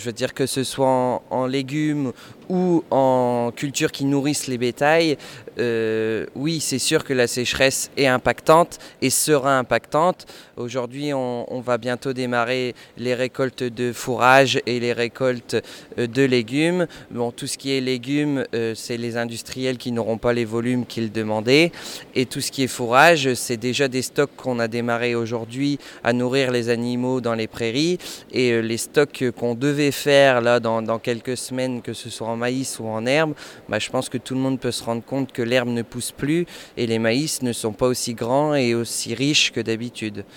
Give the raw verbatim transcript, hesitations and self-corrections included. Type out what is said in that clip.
Je veux dire que ce soit en, en légumes ou en cultures qui nourrissent les bétails, euh, oui, c'est sûr que la sécheresse est impactante et sera impactante. Aujourd'hui, on, on va bientôt démarrer les récoltes de fourrage et les récoltes euh, de légumes. Bon, tout ce qui est légumes, euh, c'est les industriels qui n'auront pas les volumes qu'ils demandaient. Et tout ce qui est fourrage, c'est déjà des stocks qu'on a démarré aujourd'hui à nourrir les animaux dans les prairies. Et euh, les stocks qu'on devait faire là dans, dans quelques semaines, que ce soit en maïs ou en herbe, bah, je pense que tout le monde peut se rendre compte que l'herbe ne pousse plus et les maïs ne sont pas aussi grands et aussi riches que d'habitude.